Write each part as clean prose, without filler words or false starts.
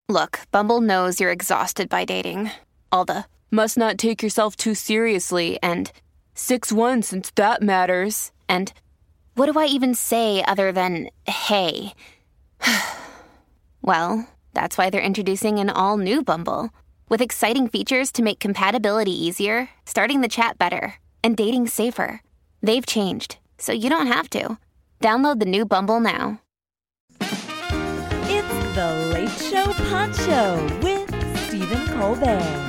Look, Bumble knows you're exhausted by dating. All the must not take yourself too seriously and 6'1" since that matters. And what do I even say other than hey? Well, that's why they're introducing an all-new Bumble with exciting features to make compatibility easier, starting the chat better, and dating safer. They've changed, so you don't have to. Download the new Bumble now. It's the Late Show Pod Show with Stephen Colbert.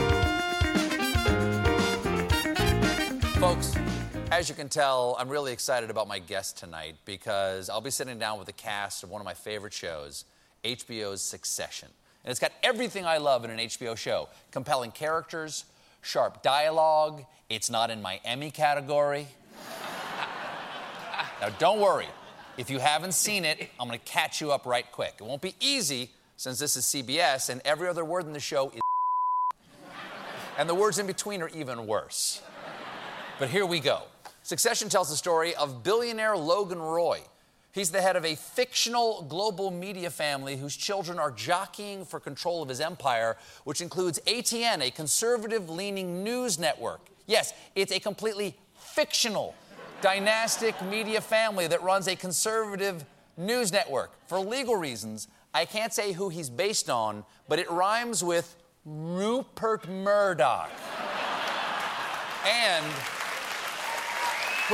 Folks, as you can tell, I'm really excited about my guest tonight because I'll be sitting down with the cast of one of my favorite shows, HBO's Succession. And it's got everything I love in an HBO show. Compelling characters, sharp dialogue. It's not in my Emmy category. Now, don't worry. If you haven't seen it, I'm going to catch you up right quick. It won't be easy since this is CBS and every other word in the show is and the words in between are even worse. But here we go. Succession tells the story of billionaire Logan Roy. He's the head of a fictional global media family whose children are jockeying for control of his empire, which includes ATN, a conservative-leaning news network. Yes, it's a completely fictional, dynastic media family that runs a conservative news network. For legal reasons, I can't say who he's based on, but it rhymes with Rupert Murdoch. And who...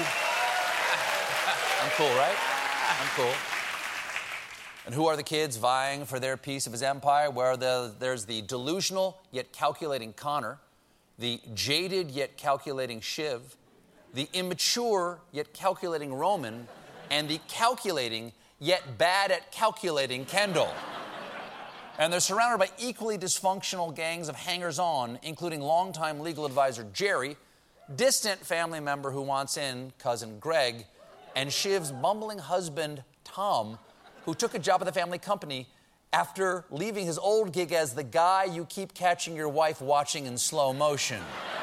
I'm cool, right? I'm cool. And who are the kids vying for their piece of his empire? Where there's the delusional yet calculating Connor, the jaded yet calculating Shiv, the immature yet calculating Roman, and the calculating yet bad at calculating Kendall. And they're surrounded by equally dysfunctional gangs of hangers-on, including longtime legal advisor Jerry, distant family member who wants in, cousin Greg, and Shiv's bumbling husband, Tom, who took a job at the family company after leaving his old gig as the guy you keep catching your wife watching in slow motion.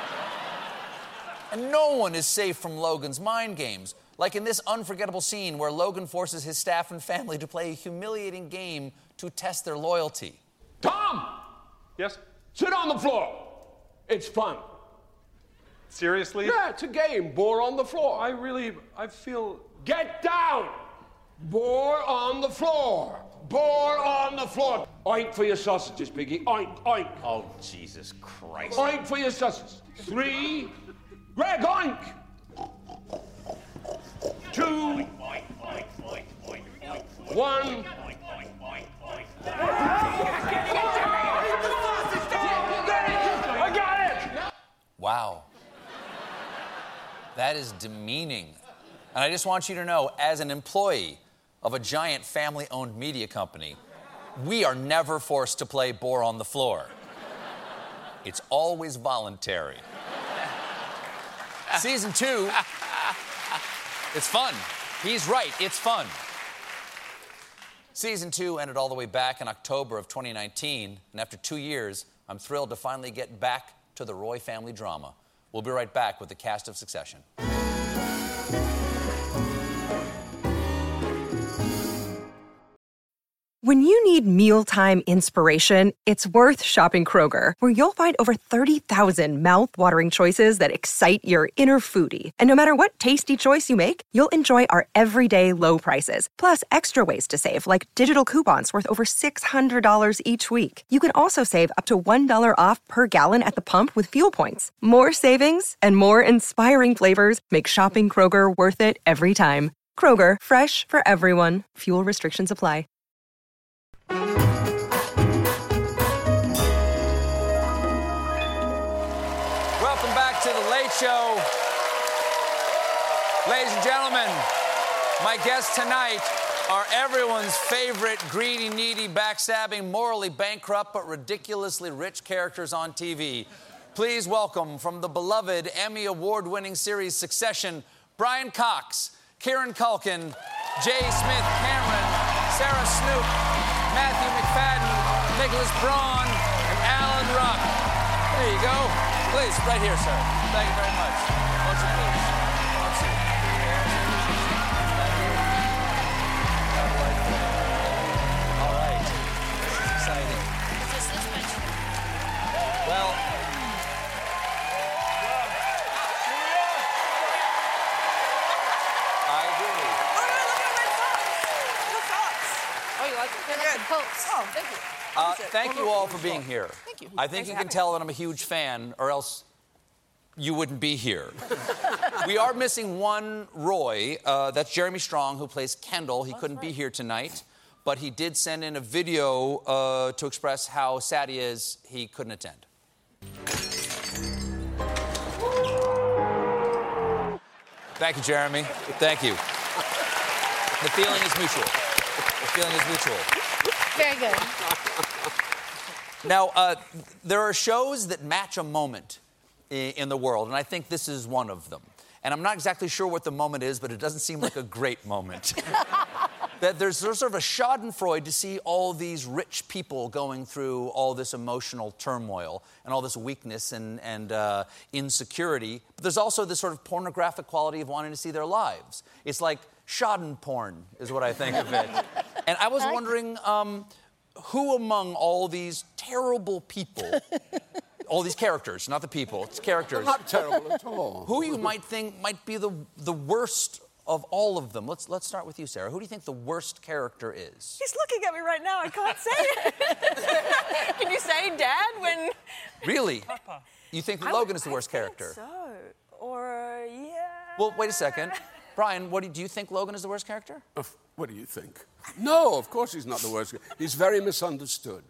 And no one is safe from Logan's mind games, like in this unforgettable scene where Logan forces his staff and family to play a humiliating game to test their loyalty. Tom! Yes? Sit on the floor. It's fun. Seriously? Yeah, it's a game. Boar on the floor. I feel... Get down! Boar on the floor. Boar on the floor. Oink for your sausages, Piggy. Oink, oink. Oh, Jesus Christ. Oink for your sausages. 3. Greg, oink! 2. Oink, oink, oink, oink, oink, oink. 1. I got it! Wow. That is demeaning. And I just want you to know, as an employee of a giant family-owned media company, we are never forced to play Boar on the Floor. It's always voluntary. Season 2, it's fun. He's right, it's fun. Season 2 ended all the way back in October of 2019, and after 2 years, I'm thrilled to finally get back to the Roy family drama. We'll be right back with the cast of Succession. When you need mealtime inspiration, it's worth shopping Kroger, where you'll find over 30,000 mouth-watering choices that excite your inner foodie. And no matter what tasty choice you make, you'll enjoy our everyday low prices, plus extra ways to save, like digital coupons worth over $600 each week. You can also save up to $1 off per gallon at the pump with fuel points. More savings and more inspiring flavors make shopping Kroger worth it every time. Kroger, fresh for everyone. Fuel restrictions apply. Welcome back to The Late Show. Ladies and gentlemen, my guests tonight are everyone's favorite greedy, needy, backstabbing, morally bankrupt, but ridiculously rich characters on TV. Please welcome from the beloved Emmy Award-winning series Succession, Brian Cox, Kieran Culkin, J. Smith Cameron, Sarah Snook, Matthew McFadden, Nicholas Braun, and Alan Ruck. There you go. Please, right here, sir. Thank you very much. Won't you please? Won't you? All right. This is exciting. Oh, thank you. Thank you all for being here. Thank you. I think you can tell that I'm a huge fan, or else you wouldn't be here. We are missing one Roy. That's Jeremy Strong, who plays Kendall. He couldn't be here tonight, but he did send in a video to express how sad he is he couldn't attend. Thank you, Jeremy. Thank you. The feeling is mutual. The feeling is mutual. Very good. Now, there are shows that match a moment in the world, and I think this is one of them. And I'm not exactly sure what the moment is, but it doesn't seem like a great moment. That there's sort of a schadenfreude to see all these rich people going through all this emotional turmoil and all this weakness and insecurity. But there's also this sort of pornographic quality of wanting to see their lives. It's like schadenporn is what I think of it. And I was wondering, who among all these terrible people, all these characters, not the people, it's characters. They're not terrible at all. Who you might think might be the worst of all of them? Let's start with you, Sarah. Who do you think the worst character is? He's looking at me right now. I can't say it. Can you say Dad when... Really? You think that Logan is the worst character? So, or yeah. Well, wait a second. Brian, do you think Logan is the worst character? What do you think? No, of course he's not the worst. He's very misunderstood.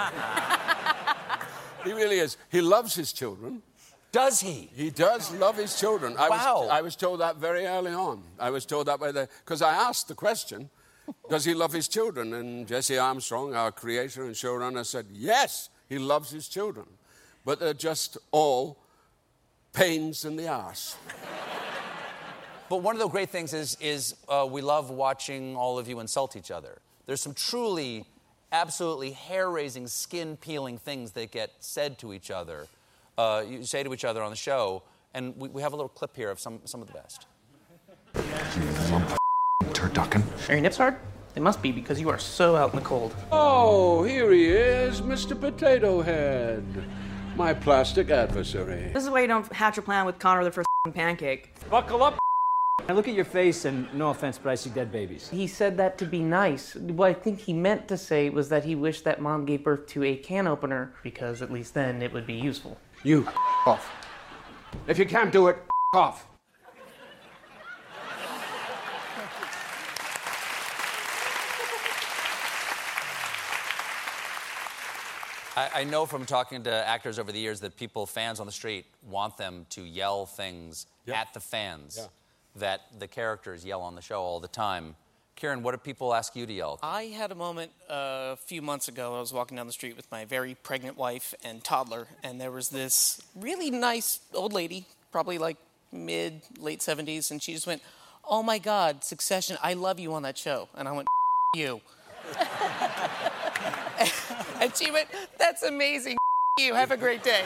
He really is. He loves his children. Does he? He does love his children. Wow. I was told that very early on. I was told that because I asked the question, does he love his children? And Jesse Armstrong, our creator and showrunner, said, yes, he loves his children. But they're just all pains in the arse. But one of the great things is we love watching all of you insult each other. There's some truly, absolutely hair-raising, skin-peeling things that get said to each other. You say to each other on the show, and we have a little clip here of some of the best. Turducken. Are your nips hard? They must be because you are so out in the cold. Oh, here he is, Mr. Potato Head, my plastic adversary. This is why you don't hatch a plan with Connor the first pancake. Buckle up. I look at your face, and no offense, but I see dead babies. He said that to be nice. What I think he meant to say was that he wished that Mom gave birth to a can opener because at least then it would be useful. You off. If you can't do it, off. I know from talking to actors over the years that fans on the street, want them to yell things at the fans that the characters yell on the show all the time. Kieran, what do people ask you to yell? I had a moment a few months ago. I was walking down the street with my very pregnant wife and toddler, and there was this really nice old lady, probably like late 70s, and she just went, "Oh my God, Succession, I love you on that show." And I went, "You." And she went, "That's amazing, you, have a great day."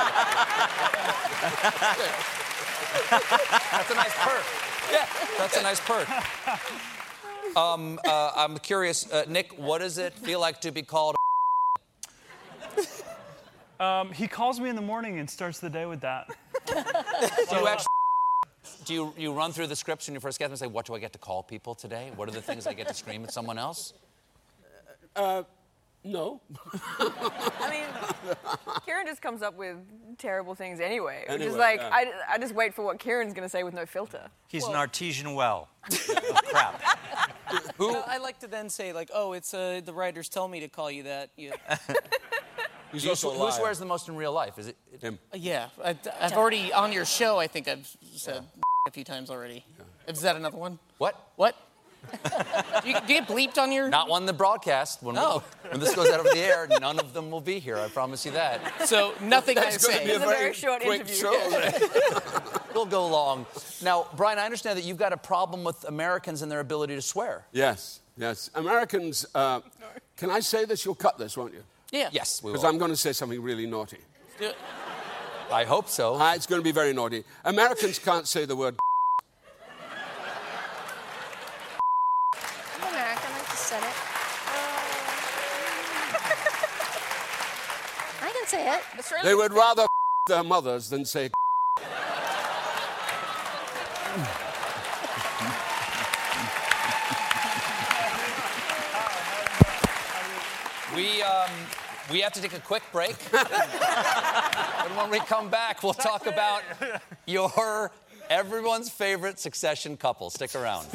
That's a nice perk. Yeah, that's a nice perk. I'm curious, Nick, what does it feel like to be called He calls me in the morning and starts the day with that. Do you run through the scripts when you first get them and say, what do I get to call people today? What are the things I get to scream at someone else? No. I mean, Kieran just comes up with terrible things anyway. Which is Anyway, like, yeah. I just wait for what Kieran's going to say with no filter. He's an artesian well. Crap. I like to then say, like, "Oh, it's the writers tell me to call you that." Yeah. He's also a liar. Who swears the most in real life? Is it him? Yeah, I've already, on your show, I think I've said a few times already. Is that another one? What? What? do you get bleeped on your... Not one the broadcast. When this goes out over the air, none of them will be here. I promise you that. So nothing I say. It's a very short interview. Show. We'll go long. Now, Brian, I understand that you've got a problem with Americans and their ability to swear. Yes. Americans, can I say this? You'll cut this, won't you? Yeah. Yes, we will. Because I'm going to say something really naughty. Do it. I hope so. It's going to be very naughty. Americans can't say the word American, I just said it. I can say it. They would rather their mothers than say We have to take a quick break. And when we come back, we'll talk about everyone's favorite Succession couple. Stick around.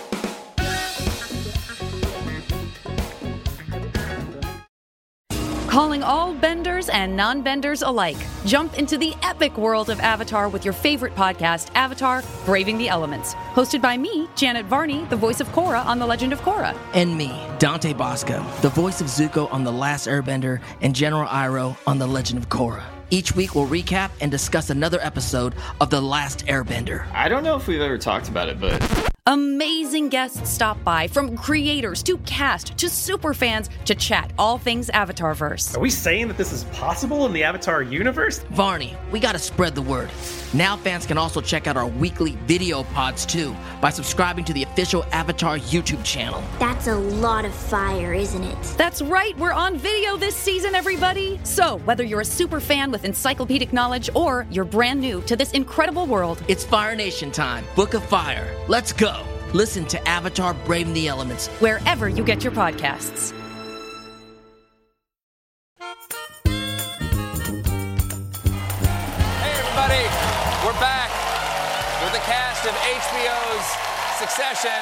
Calling all benders and non-benders alike. Jump into the epic world of Avatar with your favorite podcast, Avatar: Braving the Elements. Hosted by me, Janet Varney, the voice of Korra on The Legend of Korra. And me, Dante Bosco, the voice of Zuko on The Last Airbender and General Iroh on The Legend of Korra. Each week we'll recap and discuss another episode of The Last Airbender. I don't know if we've ever talked about it, but... Amazing guests stop by, from creators to cast to super fans to chat all things Avatarverse. Are we saying that this is possible in the Avatar universe? Varney, we gotta spread the word. Now fans can also check out our weekly video pods too by subscribing to the official Avatar YouTube channel. That's a lot of fire, isn't it? That's right, we're on video this season, everybody! So, whether you're a super fan with encyclopedic knowledge or you're brand new to this incredible world, it's Fire Nation time. Book of Fire. Let's go! Listen to Avatar: Braving the Elements wherever you get your podcasts. Hey, everybody. We're back with the cast of HBO's Succession.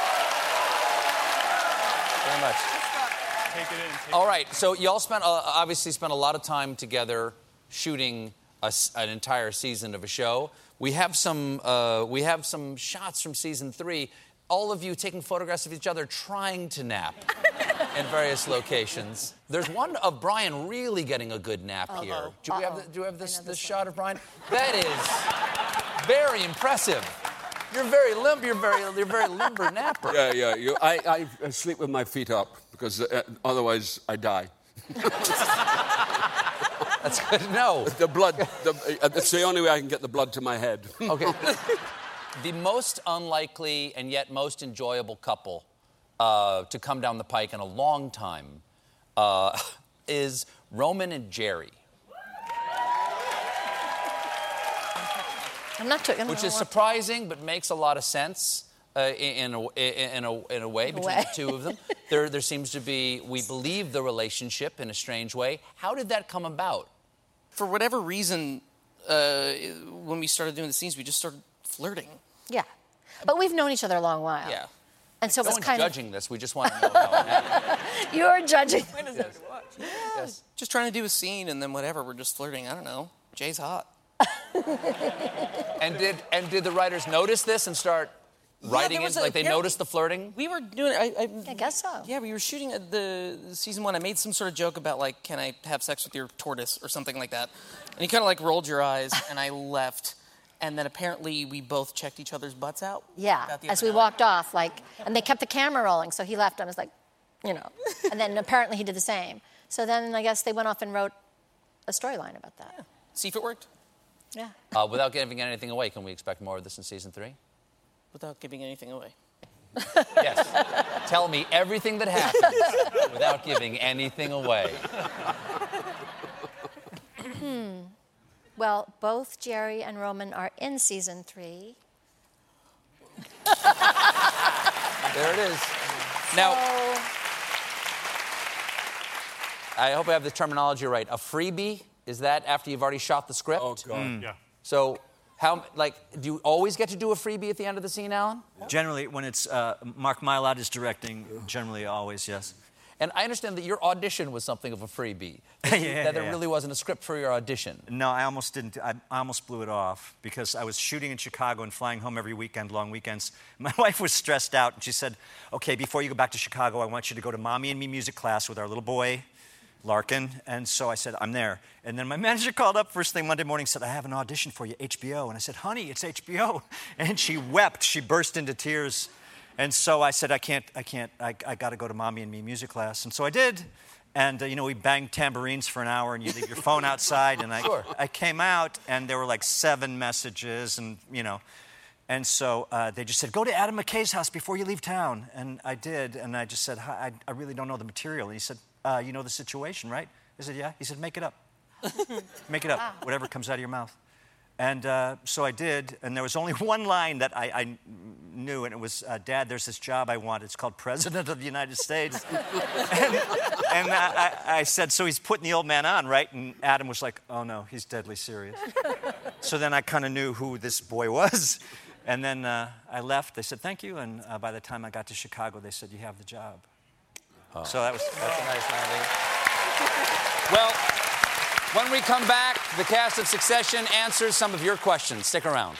Very much. Take it in. All right. So you all obviously spent a lot of time together shooting an entire season of a show. We have some shots from season 3. All of you taking photographs of each other trying to nap in various locations. There's one of Brian really getting a good nap here. Do we have this shot of Brian? That is very impressive. You're very limber. You're very limber napper. Yeah. I sleep with my feet up because otherwise I die. That's good to know. The blood, that's the only way I can get the blood to my head. Okay. The most unlikely and yet most enjoyable couple to come down the pike in a long time is Roman and Jerry. I'm not talking. Which is surprising, but makes a lot of sense in a way between the two of them. There seems to be, we believe, the relationship in a strange way. How did that come about? For whatever reason, when we started doing the scenes, we just started flirting. Yeah, but we've known each other a long while. Yeah. And so No it's one's kind judging this. We just want to know how it happened. You're judging. Yes. Just trying to do a scene, and then whatever, we're just flirting. I don't know. Jay's hot. And did the writers notice this and start writing it? Like they noticed the flirting? We were doing I guess so. Yeah, we were shooting at the season 1. I made some sort of joke about, like, can I have sex with your tortoise or something like that. And you kind of, like, rolled your eyes, and I left. And then apparently we both checked each other's butts out. Yeah, as we walked off, and they kept the camera rolling, so he left. I was like, and then apparently he did the same. So then I guess they went off and wrote a storyline about that. Yeah. See if it worked. Yeah. Without giving anything away, can we expect more of this in season 3? Without giving anything away. Yes. Tell me everything that happens without giving anything away. Well, both Jerry and Roman are in season 3. There it is. Now, I hope I have the terminology right. A freebie, is that after you've already shot the script? Oh, God. Yeah. So, do you always get to do a freebie at the end of the scene, Alan? Generally, when it's Mark Mylod is directing, generally always, yes. And I understand that your audition was something of a freebie. Yeah. There really wasn't a script for your audition. No, I almost didn't. I almost blew it off because I was shooting in Chicago and flying home every weekend, long weekends. My wife was stressed out, and she said, okay, before you go back to Chicago, I want you to go to Mommy and Me music class with our little boy, Larkin. And so I said, I'm there. And then my manager called up first thing Monday morning and said, I have an audition for you, HBO. And I said, honey, it's HBO. And she wept. She burst into tears. And so I said, I got to go to Mommy and Me music class. And so I did. And, we banged tambourines for an hour, and you leave your phone outside. And I came out, and there were like 7 messages, and, And so they just said, go to Adam McKay's house before you leave town. And I did. And I just said, I really don't know the material. And he said, you know the situation, right? I said, yeah. He said, make it up. Make it up, whatever comes out of your mouth. And so I did, and there was only one line that I knew, and it was, Dad, there's this job I want. It's called President of the United States. And I said, so he's putting the old man on, right? And Adam was like, oh no, he's deadly serious. So then I kind of knew who this boy was. And then I left. They said, thank you. And by the time I got to Chicago, they said, you have the job. Oh. So that's a nice landing. Well, when we come back, the cast of Succession answers some of your questions. Stick around.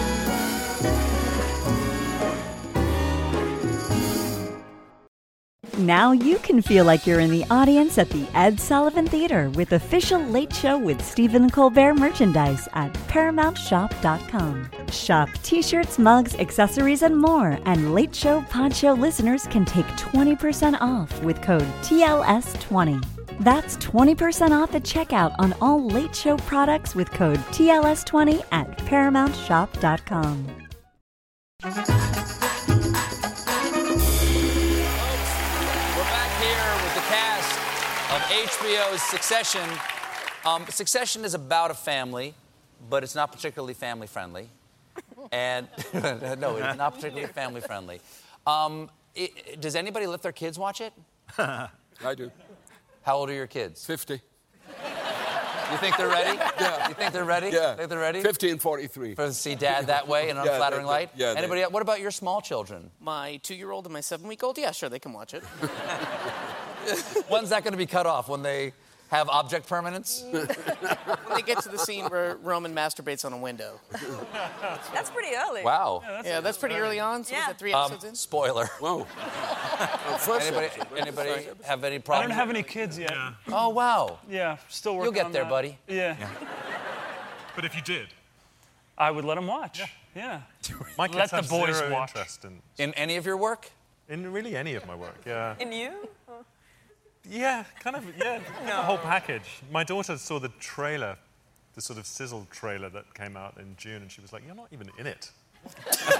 Now you can feel like you're in the audience at the Ed Sullivan Theater with official Late Show with Stephen Colbert merchandise at ParamountShop.com. Shop t-shirts, mugs, accessories, and more. And Late Show Pod Show listeners can take 20% off with code TLS20. That's 20% off at checkout on all Late Show products with code TLS20 at ParamountShop.com. Of HBO's Succession. Succession is about a family, but it's not particularly family friendly. And no, it's not particularly family friendly. Does anybody let their kids watch it? I do. How old are your kids? 50. You think they're ready? Yeah. You think they're ready? Yeah. Think they're ready? 50 and 43. To see Dad that way in an unflattering light? Yeah. Anybody else? What about your small children? My 2-year-old and my 7-week-old, yeah, sure, they can watch it. When's that going to be cut off? When they have object permanence? When they get to the scene where Roman masturbates on a window. That's pretty early. Wow. Yeah, that's pretty early on. So was that 3 episodes in? Spoiler. Whoa. Anybody have any problems? I don't have any kids yet. Yeah. Oh, wow. Yeah, still working You'll get on there, that. buddy. Yeah. But if you did, I would let them watch. Yeah. my kids Let the have boys zero watch. interest In any of your work? in really any of my work. Yeah. In you? Yeah, kind of. Yeah, the whole package. My daughter saw the trailer, the sort of sizzle trailer that came out in June, and she was like, "You're not even in it. You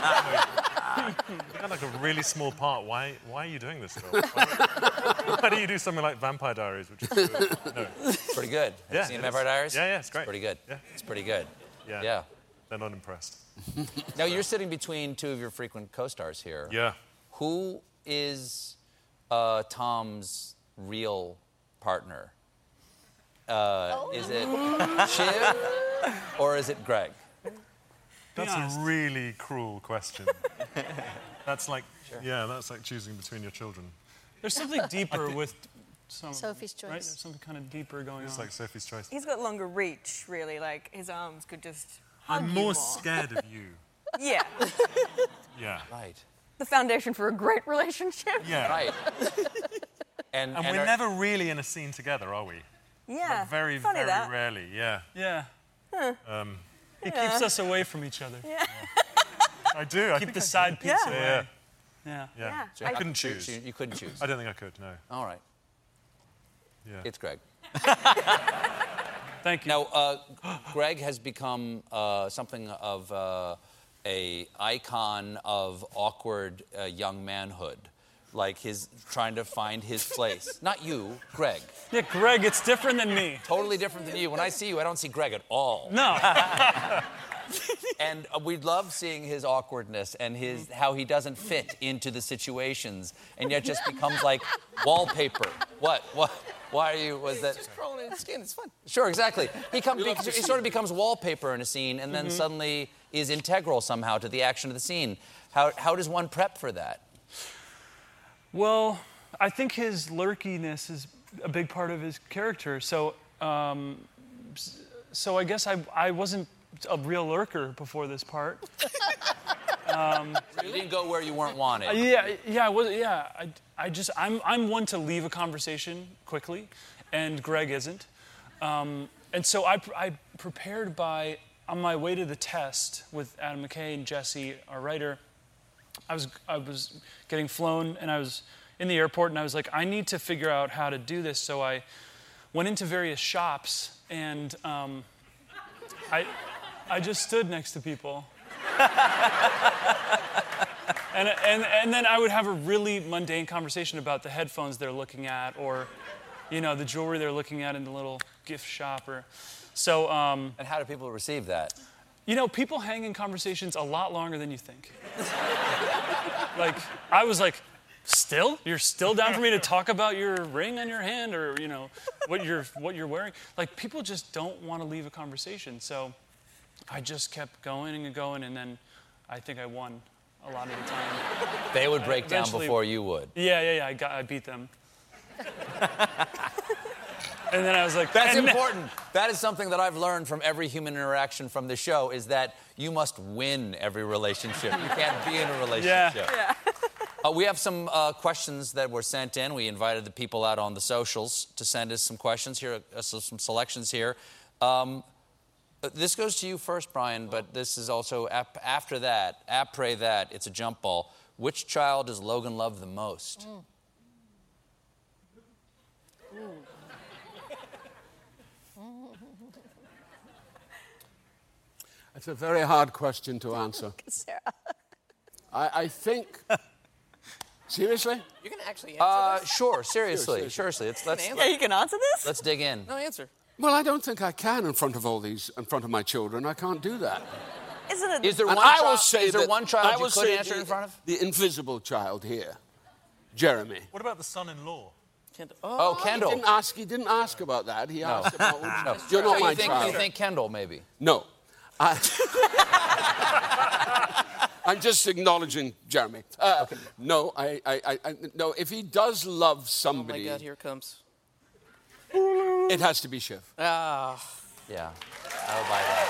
got like a really small part. Why are you doing this film? Why don't you do something like Vampire Diaries, which is good? No. Pretty good. Have you seen Vampire Diaries? Yeah, it's great. It's pretty good. Yeah. It's pretty good. Yeah. They're not impressed. Now, you're sitting between two of your frequent co-stars here. Yeah. Who is Tom's real partner? Is it Shiv or is it Greg? That's a really cruel question. That's like, that's like choosing between your children. There's something deeper with Sophie's Choice. Right? There's something kind of deeper going on. It's like Sophie's Choice. He's got longer reach, really. Like, his arms could just hug I'm you more scared of you. Yeah. Yeah. Right. The foundation for a great relationship. Yeah. Right. And we're never really in a scene together, are we? Yeah. Like very, funny very that. rarely, yeah. Yeah. Huh. It keeps us away from each other. Yeah. I do. Keep the side piece away. Yeah. So I couldn't choose. You couldn't choose. I don't think I could, no. All right. Yeah. It's Greg. Thank you. Now, Greg has become something of a icon of awkward young manhood. Like his trying to find his place. Not you, Greg. Yeah, Greg, it's different than me. Totally different than you. When I see you, I don't see Greg at all. No. And we love seeing his awkwardness and how he doesn't fit into the situations, and yet just becomes like wallpaper. What? Why are you? Was that? Just crawling in his skin. It's fun. Sure, exactly. He sort of becomes wallpaper in a scene, and then suddenly is integral somehow to the action of the scene. How does one prep for that? Well, I think his lurkiness is a big part of his character. So I guess I wasn't a real lurker before this part. You didn't go where you weren't wanted. I wasn't. Yeah, I'm one to leave a conversation quickly, and Greg isn't. And so I prepared on my way to the test with Adam McKay and Jesse, our writer. I was getting flown, and I was in the airport, and I was like, I need to figure out how to do this. So I went into various shops, and I just stood next to people. and then I would have a really mundane conversation about the headphones they're looking at, or, the jewelry they're looking at in the little gift shop, or so. And how do people receive that? People hang in conversations a lot longer than you think. Like, I was like, Still? You're still down for me to talk about your ring on your hand or, what you're wearing? Like, people just don't want to leave a conversation. So I just kept going and going, and then I think I won a lot of the time. They would break down before you would. Yeah. I beat them. And then I was like... That's important. That is something that I've learned from every human interaction from the show, is that you must win every relationship. You can't be in a relationship. Yeah. We have some questions that were sent in. We invited the people out on the socials to send us some questions. Here are some selections here. This goes to you first, Brian, but this is also after that, après that, it's a jump ball. Which child does Logan love the most? It's a very hard question to answer. Sarah. I think... Seriously? You can actually answer this? Sure, seriously. Let's Yeah, you can answer this? Let's dig in. No answer. Well, I don't think I can in front of my children. I can't do that. Is there one child you could answer in front of? The invisible child here, Jeremy. What about the son-in-law? Kendall. Oh, Kendall. He didn't ask about that. He asked about... You're not my child. You think Kendall, maybe? No. I'm just acknowledging Jeremy. Okay. No, no. If he does love somebody... Oh, my God, here it comes. It has to be Shiv. Yeah, I'll buy that.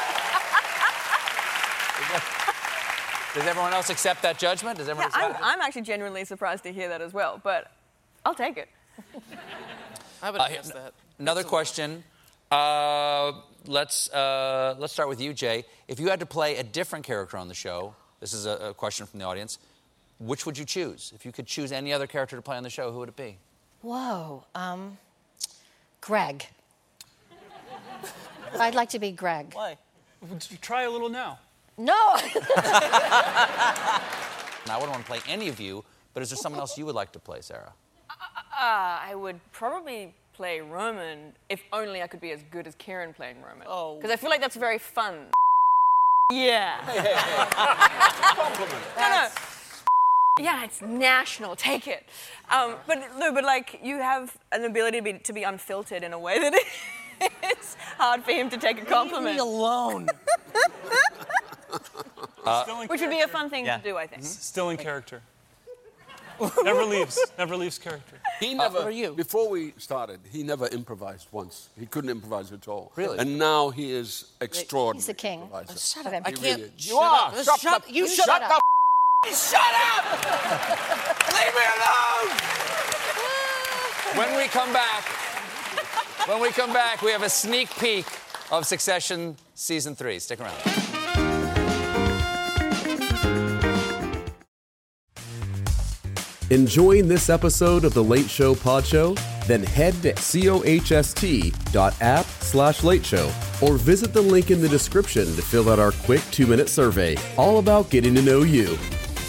Does everyone else accept that judgment? Does everyone accept it? I'm actually genuinely surprised to hear that as well, but I'll take it. I would have guessed that. Another question. Let's start with you, Jay. If you had to play a different character on the show, this is a question from the audience, which would you choose? If you could choose any other character to play on the show, who would it be? Whoa. Greg. I'd like to be Greg. Why? Try a little now. No. I wouldn't want to play any of you, but is there someone else you would like to play, Sarah? I would probably play Roman if only I could be as good as Kieran playing Roman. Oh. Because I feel like that's very fun. Yeah. Hey. Compliment. No. Yeah, it's national. Take it. But like you have an ability to be unfiltered in a way that it's hard for him to take a compliment. Leave me alone. Which would be a fun thing to do, I think. Still in character. Never leaves character. He never, for you. Before we started, he never improvised once. He couldn't improvise at all. Really? And now he is extraordinary. He's the king. Shut up. I can't. Really You are. Shut up. You shut up. Shut up! Leave me alone! When we come back, we have a sneak peek of Succession Season 3. Stick around. Enjoying this episode of The Late Show Pod Show? Then head to cohost.app/Late Show or visit the link in the description to fill out our quick 2-minute survey, all about getting to know you.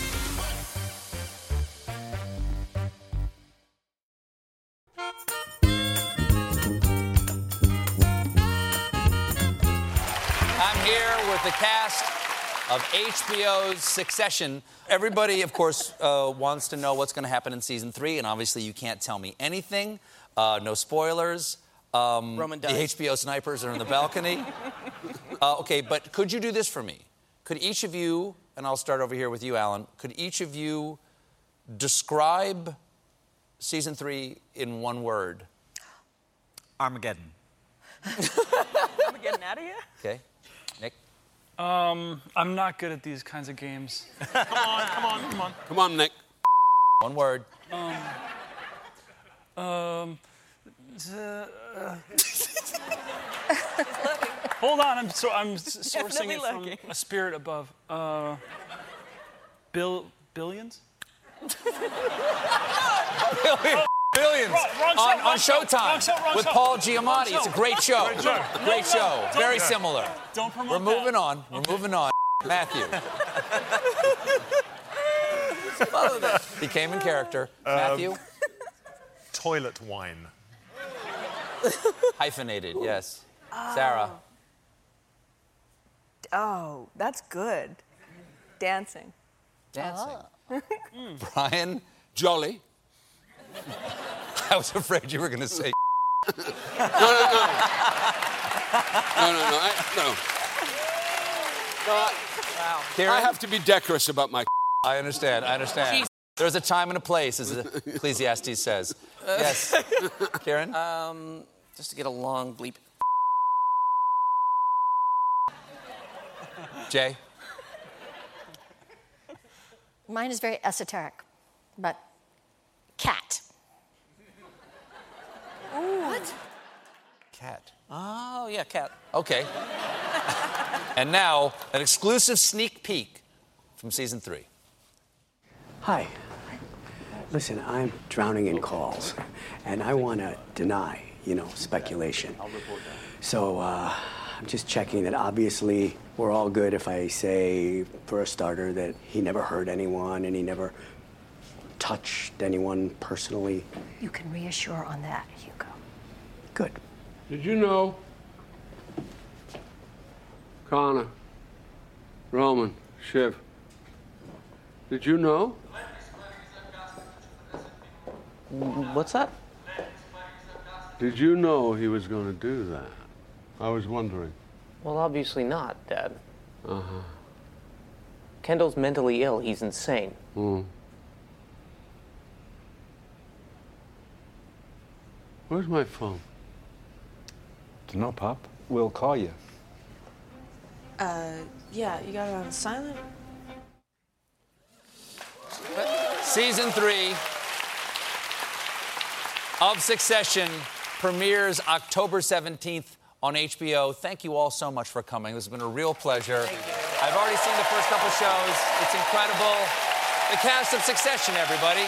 I'm here with the cast of HBO's Succession. Everybody, of course, wants to know what's going to happen in Season 3, and obviously you can't tell me anything. No spoilers. Roman dies. The HBO snipers are in the balcony. Okay, but could you do this for me? Could each of you, and I'll start over here with you, Alan, could each of you describe Season 3 in one word? Armageddon. I'm getting out of here. Okay. Nick? I'm not good at these kinds of games. Come on, Nick. One word. Hold on, I'm sourcing it from a spirit above. Billions? Billions. On Showtime with Paul Giamatti. It's a great show. Great show. Very similar. Don't promote We're moving on. Matthew. He came in character. Matthew? Toilet wine. Hyphenated, yes. Sarah? Oh, that's good. Dancing. Dancing. Brian? Jolly. I was afraid you were going to say No. Wow. I have to be decorous about my I understand. Jeez. There's a time and a place, as Ecclesiastes says. Yes. Karen? Just to get a long bleep. Jay? Mine is very esoteric, but cat. What? Cat. Oh, yeah, cat. Okay. And now, an exclusive sneak peek from season 3. Hi. Listen, I'm drowning in calls, and I want to deny, speculation. So I'm just checking that obviously we're all good if I say, for a starter, that he never hurt anyone and he never touched anyone personally. You can reassure on that, Hugo. Good. Did you know? Connor, Roman, Shiv. Did you know? What's that? Did you know he was going to do that? I was wondering. Well, obviously not, Dad. Uh-huh. Kendall's mentally ill. He's insane. Where's my phone? Dunno, Pop. We'll call you. Yeah, you got it on silent? Season 3 of Succession premieres October 17th on HBO. Thank you all so much for coming. This has been a real pleasure. I've already seen the first couple shows. It's incredible. The cast of Succession, everybody.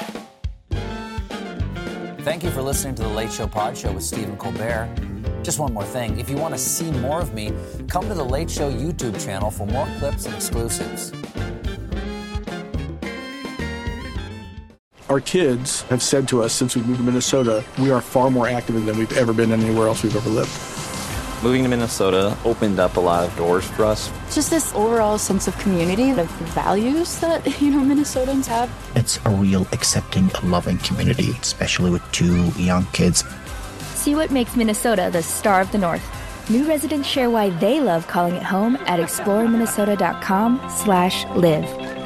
Thank you for listening to The Late Show Pod Show with Stephen Colbert. Just one more thing. If you want to see more of me, come to The Late Show YouTube channel for more clips and exclusives. Our kids have said to us since we moved to Minnesota, we are far more active than we've ever been anywhere else we've ever lived. Moving to Minnesota opened up a lot of doors for us. Just this overall sense of community, the values that, Minnesotans have. It's a real accepting, loving community, especially with 2 young kids. See what makes Minnesota the star of the North. New residents share why they love calling it home at exploreminnesota.com/live.